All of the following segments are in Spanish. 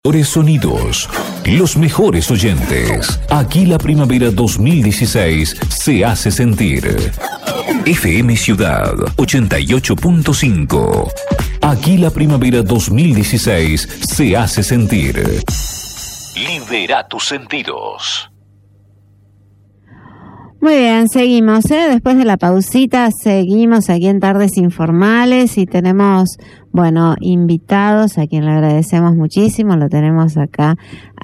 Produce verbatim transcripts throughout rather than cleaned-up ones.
Mejores sonidos, los mejores oyentes. Aquí la primavera dos mil dieciséis se hace sentir. F M Ciudad ochenta y ocho punto cinco. Aquí la primavera dos mil dieciséis se hace sentir. Libera tus sentidos. Muy bien, seguimos, ¿eh? Después de la pausita, seguimos aquí en Tardes Informales y tenemos, bueno, invitados a quien le agradecemos muchísimo. Lo tenemos acá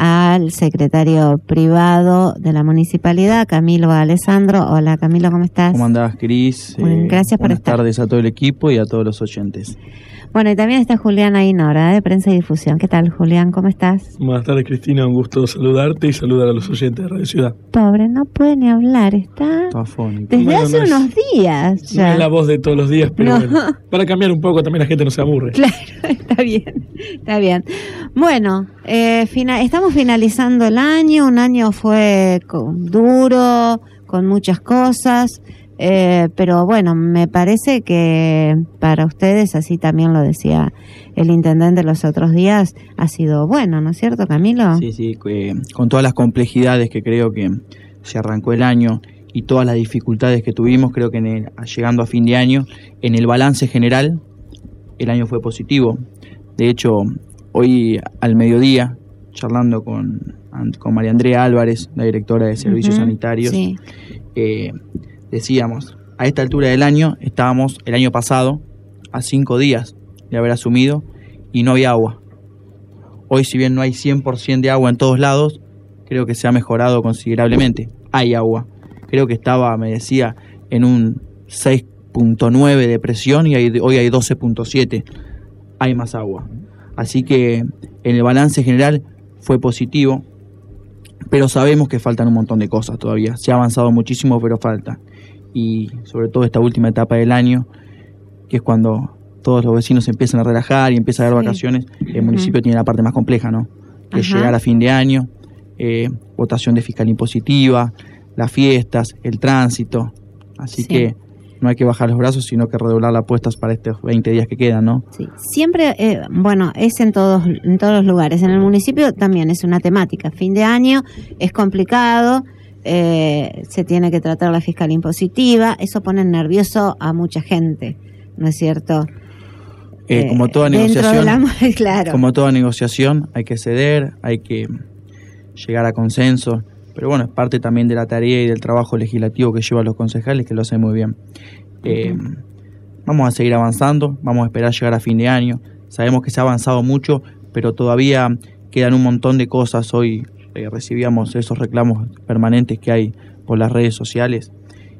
al secretario privado de la municipalidad, Camilo Alessandro. Hola, Camilo, ¿cómo estás? ¿Cómo andás, Cris? Bueno, eh, gracias por estar. Buenas tardes a todo el equipo y a todos los oyentes. Bueno, y también está Julián Ainora, de Prensa y Difusión. ¿Qué tal, Julián? ¿Cómo estás? Buenas tardes, Cristina. Un gusto saludarte y saludar a los oyentes de Radio Ciudad. Pobre, no puede ni hablar, está Está afónico. desde Bueno, hace no es- unos días ya. No es la voz de todos los días, pero No. bueno, para cambiar un poco también la gente no se aburre. Claro, está bien, está bien. Bueno, eh, fina- estamos finalizando el año. Un año fue con- duro, con muchas cosas. Eh, pero bueno, me parece que para ustedes, así también lo decía el intendente los otros días, ha sido bueno, ¿no es cierto, Camilo? Sí, sí, que, con todas las complejidades que creo que se arrancó el año y todas las dificultades que tuvimos, creo que en el- llegando a fin de año, en el balance general, el año fue positivo. De hecho, hoy al mediodía, charlando con, con María Andrea Álvarez, la directora de Servicios Ujú, Sanitarios, sí. eh, decíamos, a esta altura del año, estábamos el año pasado a cinco días de haber asumido y no había agua. Hoy, si bien no hay cien por ciento de agua en todos lados, creo que se ha mejorado considerablemente. Hay agua. Creo que estaba, me decía, en un seis punto nueve de presión y hay, hoy hay doce punto siete. Hay más agua. Así que en el balance general fue positivo, pero sabemos que faltan un montón de cosas todavía. Se ha avanzado muchísimo, pero falta. Y sobre todo esta última etapa del año, que es cuando todos los vecinos se empiezan a relajar y empieza a haber Sí. vacaciones, el Ujú. municipio tiene la parte más compleja, ¿no? Que es Ajá. llegar a fin de año, eh, votación de fiscal impositiva, las fiestas, el tránsito. Así Sí. que no hay que bajar los brazos, sino que redoblar las apuestas para estos veinte días que quedan, ¿no? Sí, siempre, eh, bueno, es en todos, en todos los lugares. En el municipio también es una temática. Fin de año es complicado, eh, se tiene que tratar la fiscal impositiva, eso pone nervioso a mucha gente, ¿no es cierto? Eh, Eh, como toda dentro negociación, de la- claro. como toda negociación, hay que ceder, hay que llegar a consenso, pero bueno, es parte también de la tarea y del trabajo legislativo que llevan los concejales, que lo hacen muy bien. Eh, vamos a seguir avanzando, vamos a esperar llegar a fin de año. Sabemos que se ha avanzado mucho, pero todavía quedan un montón de cosas. Hoy eh, recibíamos esos reclamos permanentes que hay por las redes sociales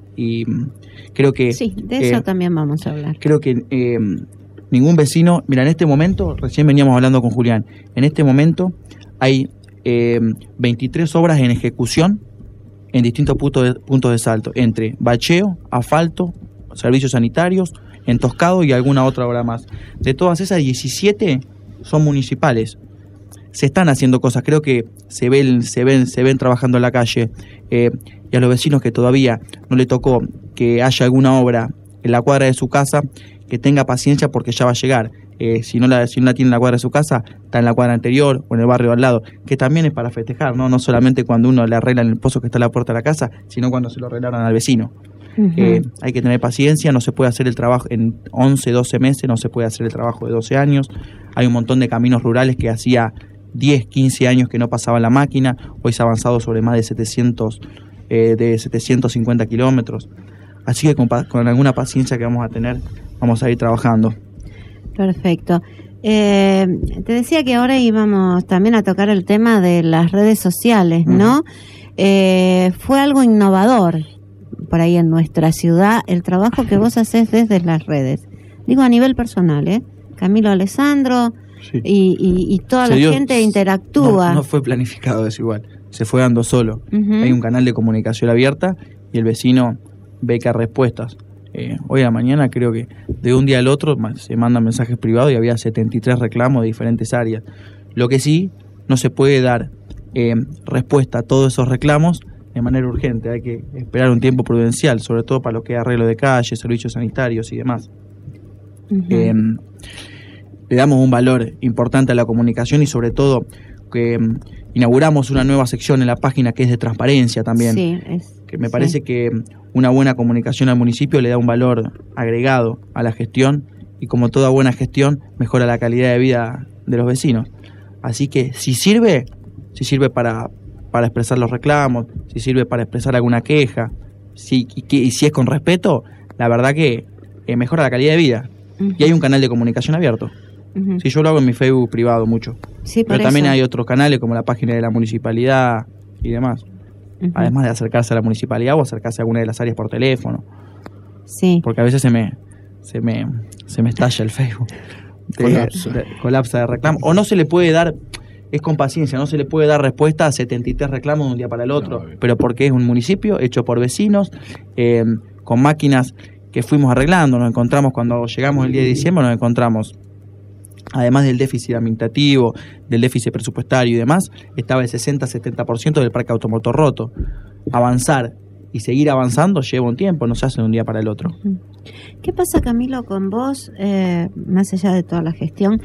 y mm, creo que Sí, de eso eh, también vamos a hablar. creo que eh, ningún vecino, mira, en este momento, recién veníamos hablando con Julián, en este momento hay eh, veintitrés obras en ejecución en distintos puntos de, puntos de salto, entre bacheo, asfalto, servicios sanitarios, entoscado y alguna otra obra más. De todas esas, diecisiete son municipales. Se están haciendo cosas, creo que se ven, se ven, se ven trabajando en la calle, eh, y a los vecinos que todavía no le tocó que haya alguna obra en la cuadra de su casa, que tenga paciencia porque ya va a llegar. Eh, si no la, si no la tiene en la cuadra de su casa, está en la cuadra anterior o en el barrio al lado, que también es para festejar, ¿no? No solamente cuando uno le arreglan el pozo que está a la puerta de la casa, sino cuando se lo arreglaron al vecino. Ujú. Eh, hay que tener paciencia, no se puede hacer el trabajo en once, doce meses, no se puede hacer el trabajo de doce años. Hay un montón de caminos rurales que hacía diez, quince años que no pasaba la máquina, hoy se ha avanzado sobre más de setecientos, eh, de setecientos cincuenta kilómetros. Así que con, pa- con alguna paciencia que vamos a tener, vamos a ir trabajando. Perfecto. Eh, te decía que ahora íbamos también a tocar el tema de las redes sociales, ¿no? Eh, fue algo innovador por ahí en nuestra ciudad el trabajo que vos haces desde las redes. Digo a nivel personal, ¿eh? Camilo Alessandro Sí. y, y, y toda Se la dio- gente interactúa. No, no fue planificado eso igual, se fue dando solo. Ujú. Hay un canal de comunicación abierta y el vecino ve que hay respuestas. Eh, hoy a la mañana creo que de un día al otro ma- se mandan mensajes privados y había setenta y tres reclamos de diferentes áreas. Lo que sí, no se puede dar eh, respuesta a todos esos reclamos de manera urgente. Hay que esperar un tiempo prudencial, sobre todo para lo que es arreglo de calles, servicios sanitarios y demás. Ujú. Eh, le damos un valor importante a la comunicación y sobre todo que um, inauguramos una nueva sección en la página que es de transparencia también. Sí, es, que me sí. parece que una buena comunicación al municipio le da un valor agregado a la gestión y como toda buena gestión mejora la calidad de vida de los vecinos. Así que si sirve, si sirve para, para expresar los reclamos, si sirve para expresar alguna queja, si, y, y si es con respeto, la verdad que eh, mejora la calidad de vida. Uh-huh. Y hay un canal de comunicación abierto. Uh-huh. Sí, yo lo hago en mi Facebook privado mucho. Sí, pero también eso. Hay otros canales como la página de la municipalidad y demás. Uh-huh. Además de acercarse a la municipalidad o acercarse a alguna de las áreas por teléfono. Sí. Porque a veces se me se me se me estalla el Facebook. De, colapsa. De, colapsa de reclamo. O no se le puede dar, es con paciencia, no se le puede dar respuesta a setenta y tres reclamos de un día para el otro. No, pero porque es un municipio hecho por vecinos, eh, con máquinas que fuimos arreglando. Nos encontramos cuando llegamos el día de diciembre, nos encontramos, además del déficit administrativo, del déficit presupuestario y demás, estaba el sesenta a setenta por ciento del parque automotor roto. Avanzar y seguir avanzando lleva un tiempo, no se hace de un día para el otro. ¿Qué pasa, Camilo, con vos, eh, más allá de toda la gestión,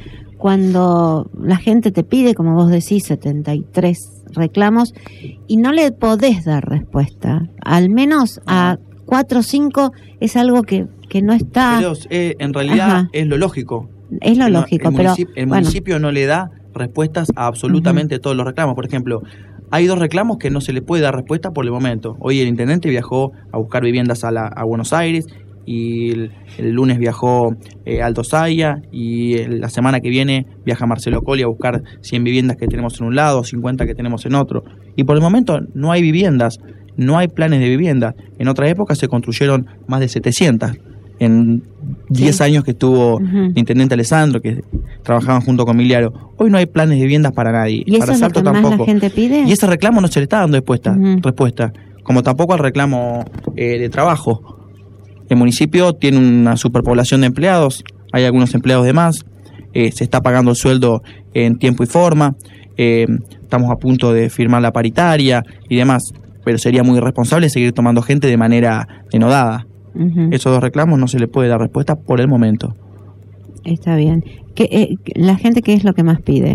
cuando la gente te pide, como vos decís, setenta y tres reclamos y no le podés dar respuesta? Al menos a cuatro o cinco es algo que, que no está... Pero, eh, en realidad Ajá. es lo lógico. Es lo lógico, el pero... Municipio, el bueno. municipio no le da respuestas a absolutamente uh-huh. todos los reclamos. Por ejemplo, hay dos reclamos que no se le puede dar respuesta por el momento. Hoy el intendente viajó a buscar viviendas a, la, a Buenos Aires y el, el lunes viajó eh, a Alto Saya y el, la semana que viene viaja Marcelo Colli a buscar cien viviendas que tenemos en un lado, cincuenta que tenemos en otro. Y por el momento no hay viviendas, no hay planes de vivienda. En otra época se construyeron más de setecientas. En diez sí. años que estuvo uh-huh. el intendente Alessandro, que trabajaban junto con Miliaro. Hoy no hay planes de viviendas para nadie. ¿Y eso para es Salto lo que tampoco. Más la gente pide? Y ese reclamo no se le está dando respuesta, uh-huh. respuesta. Como tampoco al reclamo eh, de trabajo. El municipio tiene una superpoblación de empleados, hay algunos empleados de más, eh, se está pagando el sueldo en tiempo y forma, eh, estamos a punto de firmar la paritaria y demás, pero sería muy irresponsable seguir tomando gente de manera denodada. Uh-huh. Esos dos reclamos no se le puede dar respuesta por el momento. Está bien. ¿Qué, eh, ¿La gente qué es lo que más pide?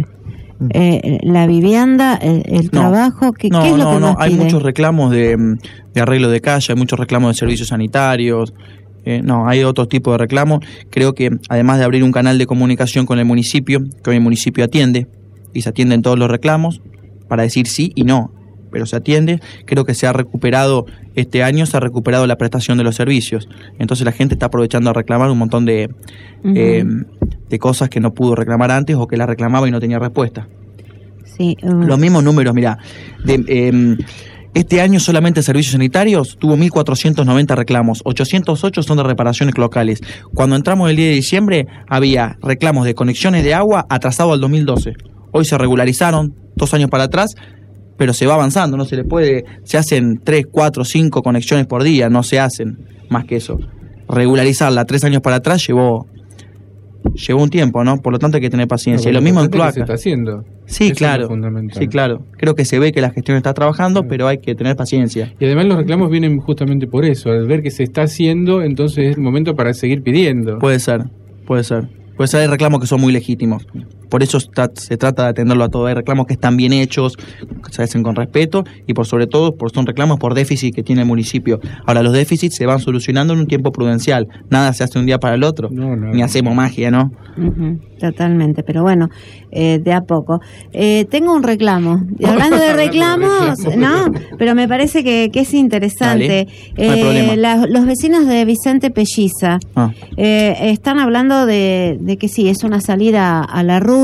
Eh, ¿La vivienda, el, el no, trabajo? ¿Qué, no, ¿qué es lo no, que no. más Hay pide? muchos reclamos de, de arreglo de calle, hay muchos reclamos de servicios sanitarios. Eh, no, hay otro tipo de reclamos. Creo que además de abrir un canal de comunicación con el municipio, que hoy el municipio atiende, y se atienden todos los reclamos, para decir sí y no, pero se atiende, creo que se ha recuperado, este año se ha recuperado la prestación de los servicios. Entonces la gente está aprovechando a reclamar un montón de, uh-huh. eh, de cosas que no pudo reclamar antes o que la reclamaba y no tenía respuesta. Sí, uh... Los mismos números, mira, de... Eh, este año solamente servicios sanitarios tuvo mil cuatrocientos noventa reclamos, ochocientos ocho son de reparaciones locales. Cuando entramos el diez de diciembre había reclamos de conexiones de agua atrasados al dos mil doce. Hoy se regularizaron dos años para atrás, pero se va avanzando, no se le puede, se hacen tres, cuatro, cinco conexiones por día, no se hacen más que eso. Regularizarla tres años para atrás llevó llevó un tiempo, ¿no? Por lo tanto hay que tener paciencia. No, y lo mismo en cloaca. Se está haciendo. Sí, eso claro. Es sí, claro. Creo que se ve que la gestión está trabajando, claro. pero hay que tener paciencia. Y además los reclamos vienen justamente por eso. Al ver que se está haciendo, entonces es el momento para seguir pidiendo. Puede ser, puede ser. Puede ser, hay reclamos que son muy legítimos. Por eso está, se trata de atenderlo a todo. Hay reclamos que están bien hechos, que se hacen con respeto y por sobre todo por, son reclamos por déficit que tiene el municipio. Ahora, los déficits se van solucionando en un tiempo prudencial. Nada se hace de un día para el otro. No, no, ni hacemos no. magia, ¿no? Uh-huh, totalmente, pero bueno, eh, de a poco. Eh, tengo un reclamo. Y hablando de reclamos, ¿no? Pero me parece que, que es interesante. Dale, no hay problema. Eh, la, los vecinos de Vicente Pelliza ah. eh, están hablando de, de que sí, es una salida a la ruta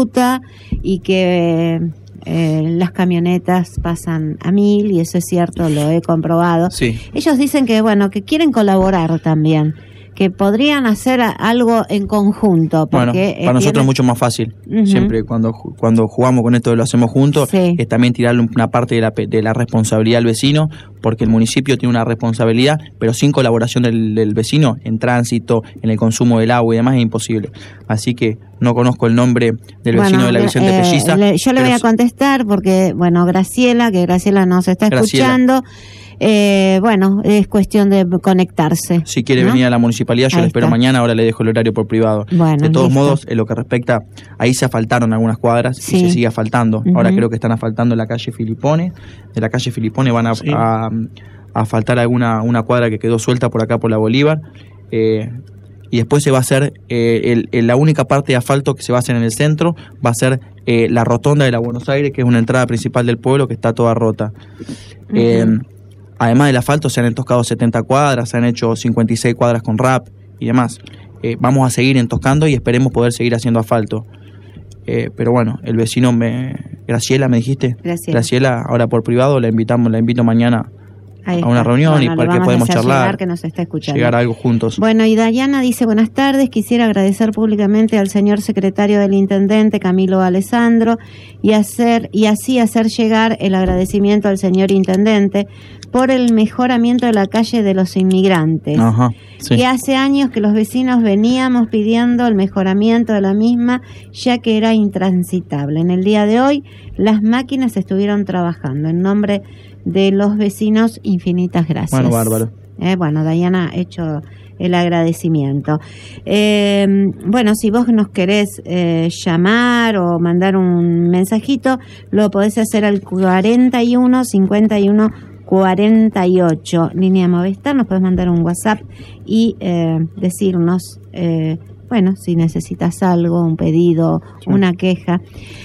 y que eh, las camionetas pasan a mil y eso es cierto, lo he comprobado. Sí. Ellos dicen que bueno, que quieren colaborar también, que podrían hacer algo en conjunto. Porque, bueno, para eh, nosotros tiene... es mucho más fácil. Uh-huh. Siempre cuando cuando jugamos con esto lo hacemos juntos, sí. es también tirarle una parte de la, de la responsabilidad al vecino, porque el municipio tiene una responsabilidad, pero sin colaboración del, del vecino en tránsito, en el consumo del agua y demás es imposible. Así que no conozco el nombre del vecino bueno, de la Vicente eh, Pelliza. Le, yo le voy a contestar porque, bueno, Graciela, que Graciela nos está Graciela. escuchando, eh, bueno, es cuestión de conectarse. Si quiere ¿no? venir a la municipalidad, yo Ahí le espero está. mañana, ahora le dejo el horario por privado. Bueno, de todos listo. modos, en lo que respecta, ahí se asfaltaron algunas cuadras Sí. y se sigue asfaltando. Uh-huh. Ahora creo que están asfaltando la calle Filipone. De la calle Filipone van a, Sí. a, a asfaltar alguna una cuadra que quedó suelta por acá por la Bolívar. Eh, y después se va a hacer, eh, el, el, la única parte de asfalto que se va a hacer en el centro va a ser eh, la rotonda de la Buenos Aires, que es una entrada principal del pueblo que está toda rota. Uh-huh. Eh, además del asfalto se han entoscado setenta cuadras, se han hecho cincuenta y seis cuadras con rap y demás. Eh, vamos a seguir entoscando y esperemos poder seguir haciendo asfalto. Eh, pero bueno, el vecino me... Graciela, ¿me dijiste? Graciela. Graciela, ahora por privado la invitamos, la invito mañana Ahí a una está. reunión Bueno, y le para que vamos a podemos hacer charlar, llegar que nos está escuchando. llegar a algo juntos. Bueno, y Dayana dice, buenas tardes, quisiera agradecer públicamente al señor secretario del Intendente, Camilo Alessandro, y hacer y así hacer llegar el agradecimiento al señor Intendente por el mejoramiento de la calle de los inmigrantes. Ajá, sí. Que hace años que los vecinos veníamos pidiendo el mejoramiento de la misma, ya que era intransitable. En el día de hoy, las máquinas estuvieron trabajando. En nombre de los vecinos, infinitas gracias. Bueno, bárbaro. Eh, bueno, Dayana ha hecho el agradecimiento. Eh, bueno, si vos nos querés eh, llamar o mandar un mensajito, lo podés hacer al cuarenta y uno cincuenta y uno cuarenta y ocho, línea Movistar. Nos podés mandar un WhatsApp y eh, decirnos, eh, bueno, si necesitas algo, un pedido, sí. una queja.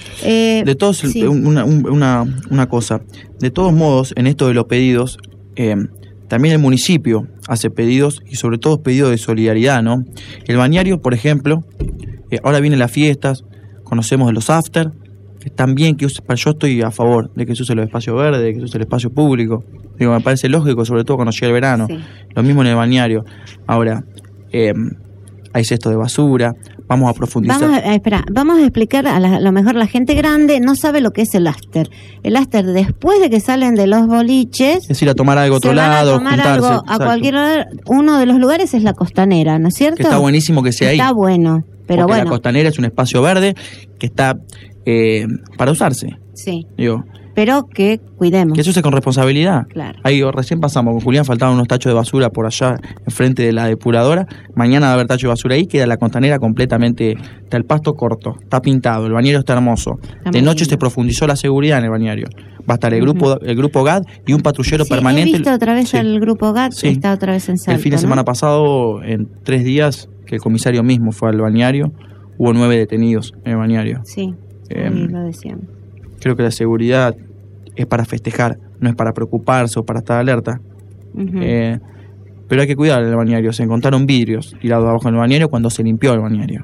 Eh, de todos, sí. una, una, una cosa, de todos modos, en esto de los pedidos, eh, también el municipio hace pedidos y sobre todo pedidos de solidaridad, ¿no? El bañario, por ejemplo, eh, ahora vienen las fiestas, conocemos de los after, que están bien, que use, yo estoy a favor de que se use los espacios verdes, de que se use el espacio público. Digo, me parece lógico, sobre todo cuando llega el verano. Sí. Lo mismo en el bañario. Ahora, eh, hay cestos de basura, vamos a profundizar. Vamos a, espera, vamos a explicar, a, la, a lo mejor la gente grande no sabe lo que es el after. El after, después de que salen de los boliches, es ir a tomar algo a otro lado, a tomar juntarse. Algo a cualquier lugar. Uno de los lugares es la Costanera, ¿no es cierto? Que está buenísimo que sea está ahí. Está bueno, pero Porque bueno. La Costanera es un espacio verde que está eh, para usarse. Sí. Digo, pero que cuidemos. Que eso se con responsabilidad. Claro. Ahí recién pasamos con Julián, faltaban unos tachos de basura por allá enfrente de la depuradora. Mañana va a haber tacho de basura ahí, queda la Costanera completamente, está el pasto corto, está pintado, el bañario está hermoso. Está de noche lindo. Se profundizó la seguridad en el bañario. Va a estar el grupo uh-huh. el grupo G A D y un patrullero sí, permanente. He visto otra vez sí. al grupo G A D, sí. está otra vez en Salto, El fin de ¿no? semana pasado, en tres días, que el comisario mismo fue al bañario, hubo nueve detenidos en el bañario. Sí, eh, sí lo decían. Creo que la seguridad es para festejar, no es para preocuparse o para estar alerta. Uh-huh. Eh, pero hay que cuidar el bañario. Se encontraron vidrios tirados abajo en el bañario cuando se limpió el bañario.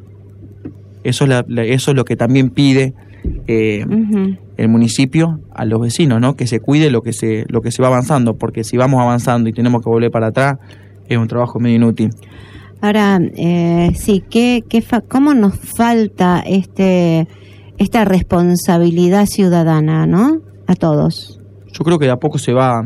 Eso es, la, la, eso es lo que también pide eh, uh-huh. el municipio a los vecinos, ¿no? Que se cuide lo que se, lo que se va avanzando, porque si vamos avanzando y tenemos que volver para atrás, es un trabajo medio inútil. Ahora, eh, sí, ¿qué, qué fa- ¿cómo nos falta este esta responsabilidad ciudadana, ¿no? A todos. Yo creo que de a poco se va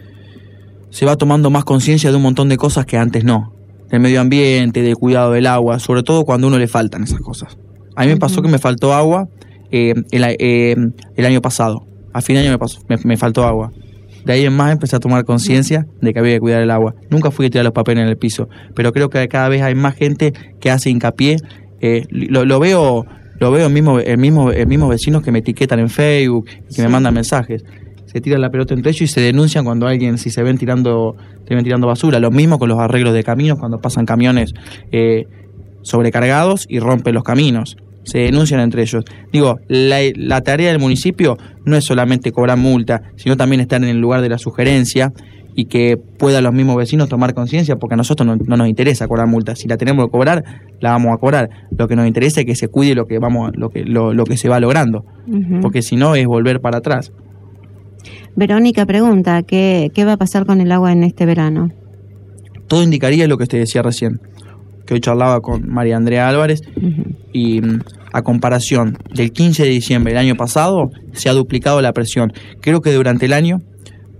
se va tomando más conciencia de un montón de cosas que antes no. Del medio ambiente, del cuidado del agua, sobre todo cuando a uno le faltan esas cosas. A mí me uh-huh. pasó que me faltó agua eh, el, eh, el año pasado. A fin de año me, pasó, me, me faltó agua. De ahí en más empecé a tomar conciencia de que había que cuidar el agua. Nunca fui a tirar los papeles en el piso, pero creo que cada vez hay más gente que hace hincapié. Eh, lo, lo veo... Lo veo el mismo, el mismo, el mismo vecinos que me etiquetan en Facebook y que sí. me mandan mensajes. Se tiran la pelota entre ellos y se denuncian cuando alguien, si se ven tirando, se ven tirando basura. Lo mismo con los arreglos de caminos, cuando pasan camiones eh, sobrecargados y rompen los caminos. Se denuncian entre ellos. Digo, la, la tarea del municipio no es solamente cobrar multa, sino también estar en el lugar de la sugerencia y que puedan los mismos vecinos tomar conciencia, porque a nosotros no, no nos interesa cobrar multas. Si la tenemos que cobrar, la vamos a cobrar. Lo que nos interesa es que se cuide lo que vamos, lo que lo, lo que se va logrando, uh-huh. porque si no es volver para atrás. Verónica pregunta, ¿qué, qué va a pasar con el agua en este verano? Todo indicaría lo que te decía recién, que hoy charlaba con María Andrea Álvarez, uh-huh. y a comparación del quince de diciembre del año pasado, se ha duplicado la presión. Creo que durante el año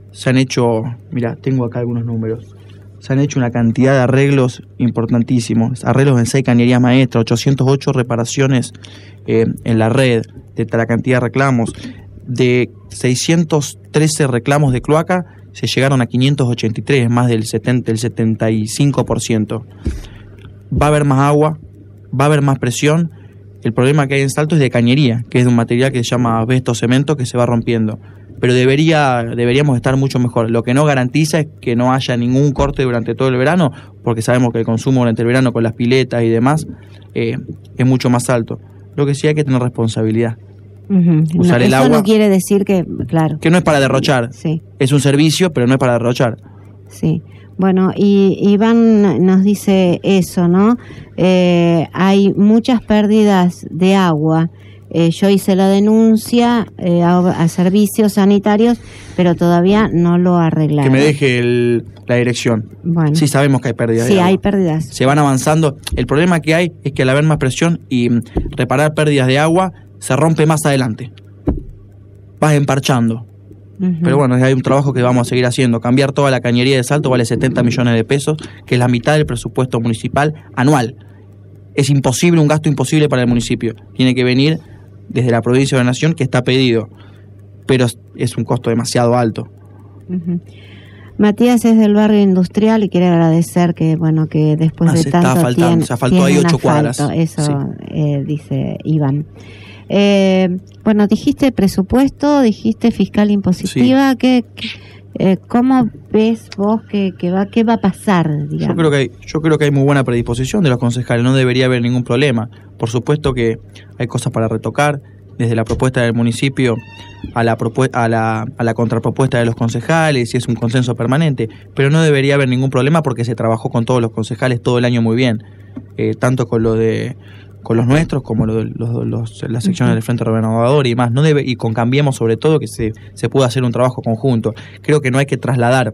se han hecho, mira, tengo acá algunos números, se han hecho una cantidad de arreglos importantísimos, arreglos en seis cañerías maestras, ochocientas ocho reparaciones eh, en la red, de la cantidad de reclamos, de seiscientos trece reclamos de cloaca, se llegaron a quinientos ochenta y tres, más del setenta, el setenta y cinco por ciento. Va a haber más agua, va a haber más presión. El problema que hay en Salto es de cañería, que es de un material que se llama asbesto cemento, que se va rompiendo. Pero debería deberíamos estar mucho mejor. Lo que no garantiza es que no haya ningún corte durante todo el verano, porque sabemos que el consumo durante el verano con las piletas y demás eh, es mucho más alto. Lo que sí hay que tener responsabilidad. Uh-huh. Usar no, el eso agua, no quiere decir que, claro. Que no es para derrochar. Sí. Es un servicio, pero no es para derrochar. Sí. Bueno, y Iván nos dice eso, ¿no? Eh, hay muchas pérdidas de agua. Eh, yo hice la denuncia eh, a, a servicios sanitarios, pero todavía no lo arreglaron. Que me deje el, la dirección. Bueno. Sí, sabemos que hay pérdidas Sí, de agua. hay pérdidas. Se van avanzando. El problema que hay es que al haber más presión y mm, reparar pérdidas de agua, se rompe más adelante. Vas emparchando. Uh-huh. Pero bueno, hay un trabajo que vamos a seguir haciendo. Cambiar toda la cañería de Salto vale setenta millones de pesos, que es la mitad del presupuesto municipal anual. Es imposible, un gasto imposible para el municipio. Tiene que venir desde la provincia de la Nación, que está pedido, pero es un costo demasiado alto. Uh-huh. Matías es del barrio industrial y quiere agradecer que, bueno, que después ah, de se tanto está faltando, tiene, se faltó ahí ocho cuadras. Eso sí. eh, dice Iván. Eh, bueno, dijiste presupuesto, dijiste fiscal impositiva, sí. ¿Qué, qué, eh, ¿cómo ves vos que, que va, qué va a pasar? Digamos? Yo creo que hay, yo creo que hay muy buena predisposición de los concejales, no debería haber ningún problema. Por supuesto que hay cosas para retocar, desde la propuesta del municipio a la, propue- a la, a la contrapropuesta de los concejales, y es un consenso permanente, pero no debería haber ningún problema porque se trabajó con todos los concejales todo el año muy bien, eh, tanto con lo de con los nuestros como lo de los, los, las secciones uh-huh. del Frente Renovador y más, no debe, y con Cambiemos sobre todo, que se, se pueda hacer un trabajo conjunto. Creo que no hay que trasladar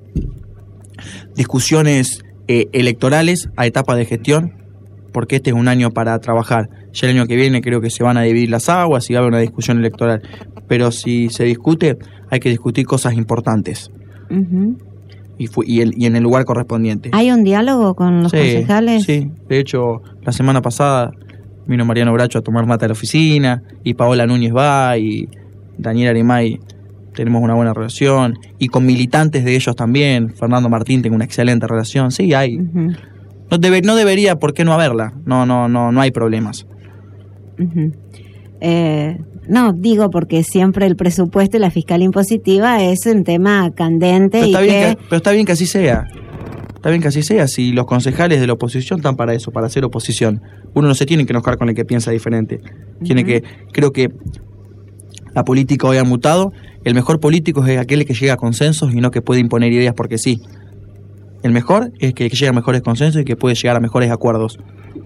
discusiones eh, electorales a etapa de gestión, porque este es un año para trabajar. Ya el año que viene creo que se van a dividir las aguas y va a haber una discusión electoral, pero si se discute hay que discutir cosas importantes. Uh-huh. Y, fue, y, el, y en el lugar correspondiente. ¿Hay un diálogo con los sí, concejales? Sí, de hecho la semana pasada vino Mariano Bracho a tomar mate a la oficina, y Paola Núñez va, y Daniel Arimay, tenemos una buena relación, y con militantes de ellos también. Fernando Martín, tengo una excelente relación. Sí, hay. Uh-huh. No, debe, no debería, ¿por qué no haberla? No, no, no, no hay problemas. Uh-huh. Eh, no, digo porque siempre el presupuesto y la fiscal impositiva es un tema candente. Pero está, y bien que... que, pero está bien que así sea. Está bien que así sea, si los concejales de la oposición están para eso, para hacer oposición. Uno no se tiene que enojar con el que piensa diferente. Tiene uh-huh. que, creo que la política hoy ha mutado. El mejor político es aquel que llega a consensos y no que puede imponer ideas porque sí. El mejor es que, que llega a mejores consensos y que puede llegar a mejores acuerdos.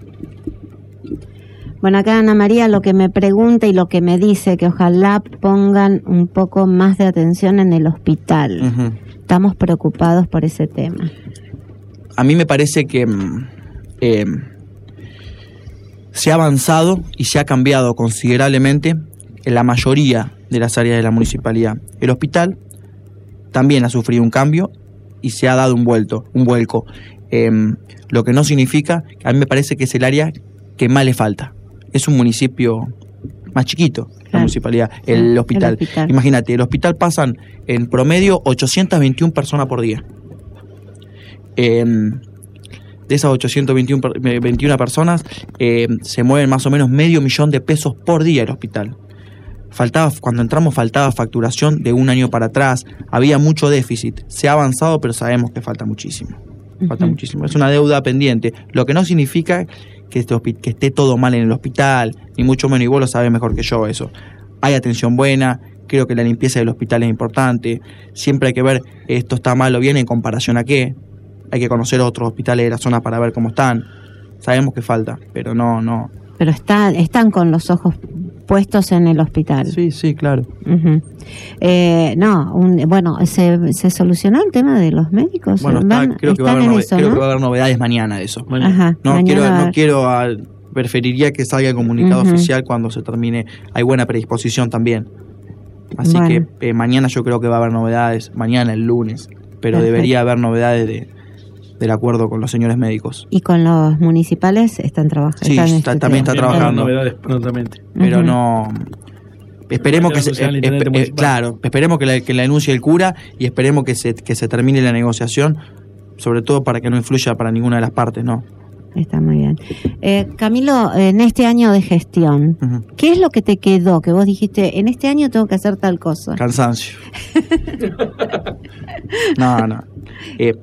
Bueno, acá Ana María lo que me pregunta y lo que me dice, que ojalá pongan un poco más de atención en el hospital. Uh-huh. Estamos preocupados por ese tema. A mí me parece que eh, se ha avanzado y se ha cambiado considerablemente en la mayoría de las áreas de la municipalidad. El hospital también ha sufrido un cambio y se ha dado un vuelto, un vuelco. Eh, lo que no significa, a mí me parece que es el área que más le falta. Es un municipio más chiquito, la ah, municipalidad, el, ah, hospital. el hospital. Imagínate, el hospital pasan en promedio ochocientas veintiuna personas por día. Eh, de esas ochocientas veintiuna personas eh, se mueven más o menos medio millón de pesos por día el hospital. Faltaba, cuando entramos faltaba facturación de un año para atrás, había mucho déficit. Se ha avanzado, pero sabemos que falta muchísimo. Falta uh-huh. muchísimo. Es una deuda pendiente, lo que no significa que esté, que esté todo mal en el hospital, ni mucho menos, y vos lo sabés mejor que yo eso. Hay atención buena, creo que la limpieza del hospital es importante, siempre hay que ver esto está mal o bien en comparación a qué. Hay que conocer otros hospitales de la zona para ver cómo están. Sabemos que falta, pero no, no. Pero está, están con los ojos puestos en el hospital. Sí, sí, claro. Uh-huh. Eh, no, un, bueno, ¿se, ¿se solucionó el tema de los médicos? Bueno, está, Van, creo, que va, a haber en nove- eso, creo ¿no? que va a haber novedades mañana de eso. Bueno, Ajá, no quiero, va no quiero a, preferiría que salga el comunicado uh-huh. oficial cuando se termine. Hay buena predisposición también. Así Bueno. que eh, mañana yo creo que va a haber novedades, mañana el lunes, pero Perfecto. debería haber novedades de, del acuerdo con los señores médicos. ¿Y con los municipales están trabajando? Sí, está- también está trabajando. novedades prontamente. Pero Ujú. no... Esperemos que se, Social, eh, intendente espe- eh, municipal. claro, esperemos que la, que la denuncie el cura y esperemos que se, que se termine la negociación, sobre todo para que no influya para ninguna de las partes, ¿no? Está muy bien. Eh, Camilo, en este año de gestión, Ujú. ¿qué es lo que te quedó? Que vos dijiste, en este año tengo que hacer tal cosa. Cansancio. No, no. Eh,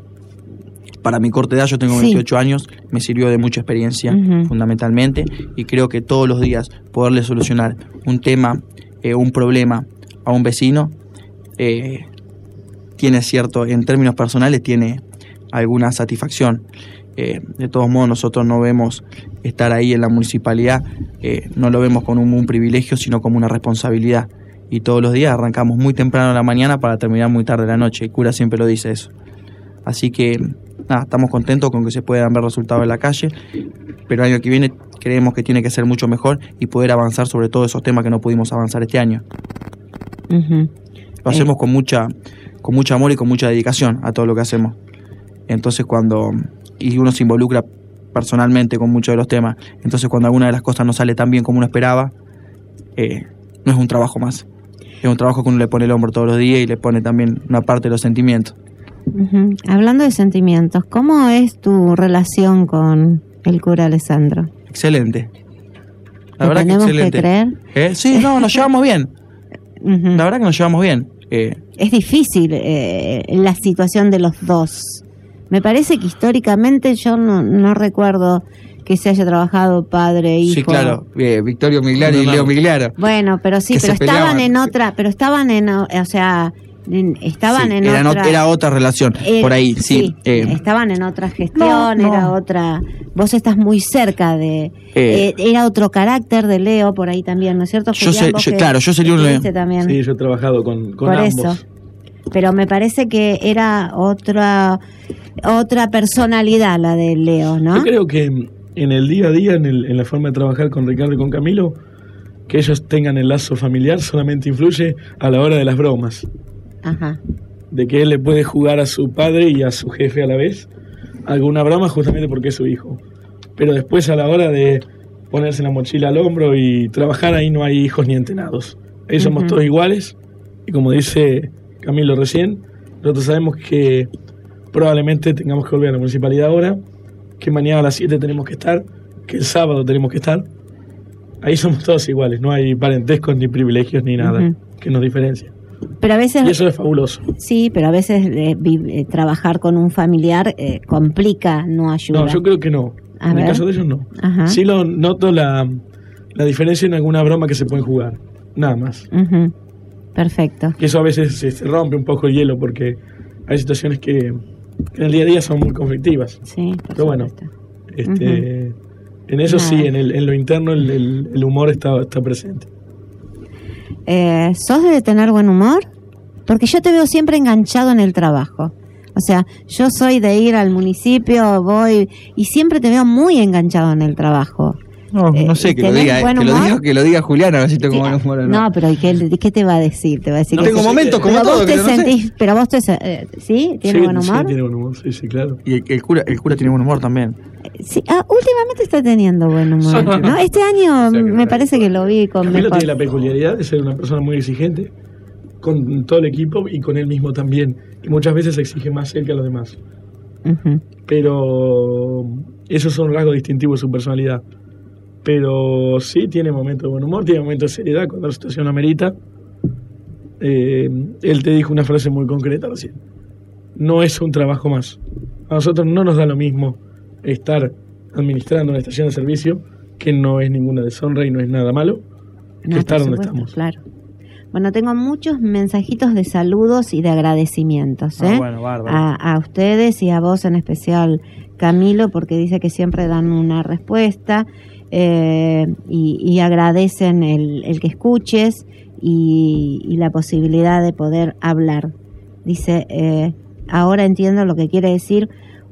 para mi corta edad, yo tengo Sí. veintiocho años, me sirvió de mucha experiencia, Ujú. fundamentalmente, y creo que todos los días poderle solucionar un tema, eh, un problema a un vecino, eh, tiene cierto, en términos personales, tiene alguna satisfacción. Eh, de todos modos, nosotros no vemos estar ahí en la municipalidad, eh, no lo vemos como un, un privilegio, sino como una responsabilidad. Y todos los días arrancamos muy temprano en la mañana para terminar muy tarde en la noche. El cura siempre lo dice eso. Así que, nada, estamos contentos con que se puedan ver resultados en la calle, pero el año que viene creemos que tiene que ser mucho mejor y poder avanzar sobre todos esos temas que no pudimos avanzar este año. Ujú. Lo hacemos con mucha, con mucho amor y con mucha dedicación a todo lo que hacemos. Entonces cuando, y uno se involucra personalmente con muchos de los temas, entonces cuando alguna de las cosas no sale tan bien como uno esperaba, eh, no es un trabajo más. Es un trabajo que uno le pone el hombro todos los días y le pone también una parte de los sentimientos. Ujú. Hablando de sentimientos, ¿cómo es tu relación con el cura Alessandro? Excelente. La ¿Le verdad que tenemos que excelente. creer? ¿Eh? Sí, no, nos llevamos bien. Ujú. La verdad que nos llevamos bien. Eh, Es difícil eh, la situación de los dos. Me parece que históricamente yo no, no recuerdo que se haya trabajado padre e hijo. sí, claro. Eh, Victorio Migliari y No, no. Leo Migliaro. Bueno, pero sí, Que pero se estaban peleaban. en otra, pero estaban en, o o sea, en- estaban Sí, en era, no- otra. era otra relación. eh, por ahí, sí. eh, estaban en otra gestión, no, no. era otra. Vos estás muy cerca de. Eh, eh, era otro carácter de Leo por ahí también, ¿no es cierto? Yo Julián, sé- vos yo- que claro, yo sería un- estuviste también. Sí, yo he trabajado con, con Por ambos. eso. Pero me parece que era otra otra personalidad la de Leo, ¿no? Yo creo que en el día a día, en, el- en la forma de trabajar con Ricardo y con Camilo, que ellos tengan el lazo familiar solamente influye a la hora de las bromas. Ajá. De que él le puede jugar a su padre y a su jefe a la vez alguna broma justamente porque es su hijo. Pero después a la hora de ponerse la mochila al hombro y trabajar ahí no hay hijos ni entrenados. Ahí somos Ujú. todos iguales y como dice Camilo recién, nosotros sabemos que probablemente tengamos que volver a la municipalidad ahora, que mañana a las siete tenemos que estar, que el sábado tenemos que estar. Ahí somos todos iguales, no hay parentescos ni privilegios ni nada Ujú. que nos diferencie. Pero a veces Y eso es fabuloso. sí, pero a veces eh, vi- eh, trabajar con un familiar eh, complica, no ayuda. No, yo creo que no. A en ver. el caso de ellos no. Ajá. Sí lo noto la, la diferencia en alguna broma que se pueden jugar. Nada más. Ujú. Perfecto. Que eso a veces se, se rompe un poco el hielo porque hay situaciones que, que en el día a día son muy conflictivas. Sí, por Pero bueno, supuesto. Este, En eso Nada. sí, en, el, en lo interno el, el- el humor está, está presente. Eh, ¿Sos de tener buen humor? Porque yo te veo siempre enganchado en el trabajo. O sea, yo soy de ir al municipio, voy y siempre te veo muy enganchado en el trabajo. no, eh, no sé, que lo, ¿tenés diga, eh, buen que, lo humor? diga, que lo diga Julián, a ver si tengo buen humor o no. No, pero ¿qué, qué te va a decir? Te va a decir No que tengo sí. momentos como pero todo, vos te pero no sé. sentís, pero vos te se- eh, ¿sí? ¿Tiene Sí, buen humor? Sí, tiene buen humor, sí, sí, claro. Y el, el cura, el cura tiene buen humor también. Sí, ah, últimamente está teniendo buen humor, ¿no? Este año O sea que me no parece que lo vi con Camilo mejor. tiene la peculiaridad de ser una persona muy exigente con todo el equipo y con él mismo también. Y muchas veces exige más él que a los demás. Ujú. Pero esos son rasgos distintivos de su personalidad. Pero sí tiene momentos de buen humor, tiene momentos de seriedad cuando la situación lo amerita. Eh, él te dijo una frase muy concreta recién. No es un trabajo más. A nosotros no nos da lo mismo estar administrando una estación de servicio, que no es ninguna deshonra y no es nada malo, que No, estar por donde supuesto, estamos. Claro. Bueno, tengo muchos mensajitos de saludos y de agradecimientos, Ah, ¿eh? bueno, bárbaro. a, a ustedes y a vos en especial, Camilo, porque dice que siempre dan una respuesta eh, y, y agradecen el, el que escuches y, y la posibilidad de poder hablar. Dice, eh, ahora entiendo lo que quiere decir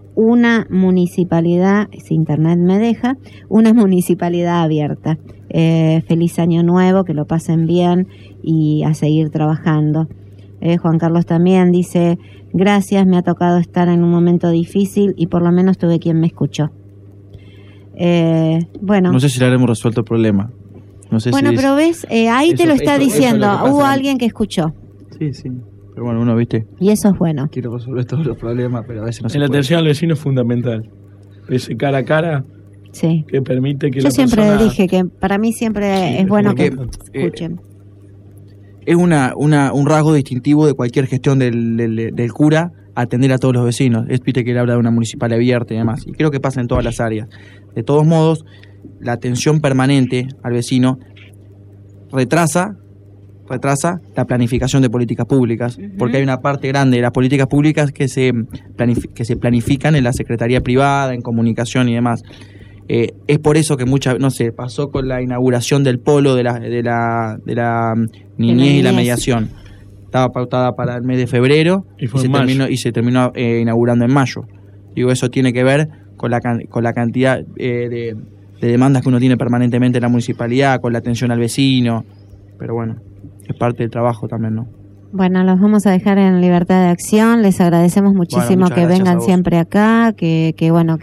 una municipalidad, si internet me deja, una municipalidad abierta. Eh, feliz año nuevo, que lo pasen bien y a seguir trabajando. Eh, Juan Carlos también dice, gracias, me ha tocado estar en un momento difícil y por lo menos tuve quien me escuchó. Eh, bueno. No sé si le habremos resuelto el problema. No sé bueno, si pero ves, eh, ahí eso, te lo está eso, diciendo, eso es lo que hubo pasa. alguien que escuchó. Sí, sí. Pero bueno, uno, viste, Y eso es bueno. quiere resolver todos los problemas, pero a veces no se En la puede. atención al vecino es fundamental. Ese cara a cara Sí. que permite que Yo la siempre persona... dije que para mí siempre Sí, es es bueno que porque, eh, escuchen. Es una, una, un rasgo distintivo de cualquier gestión del, del, del cura, atender a todos los vecinos. Es, viste que él habla de una municipal abierta y demás. Y creo que pasa en todas las áreas. De todos modos, la atención permanente al vecino retrasa retrasa la planificación de políticas públicas, uh-huh. porque hay una parte grande de las políticas públicas que se, planif- que se planifican en la Secretaría Privada, en comunicación y demás. Eh, es por eso que muchas, no sé, pasó con la inauguración del polo de la, de la, de la niñez y la mediación. Estaba pautada para el mes de febrero y, y, se, terminó, y se terminó eh, inaugurando en mayo. Digo, eso tiene que ver con la, con la cantidad eh, de, de demandas que uno tiene permanentemente en la municipalidad, con la atención al vecino, pero bueno, es parte del trabajo también, ¿no? Bueno, los vamos a dejar en libertad de acción. Les agradecemos muchísimo bueno, que vengan siempre acá, que, que bueno,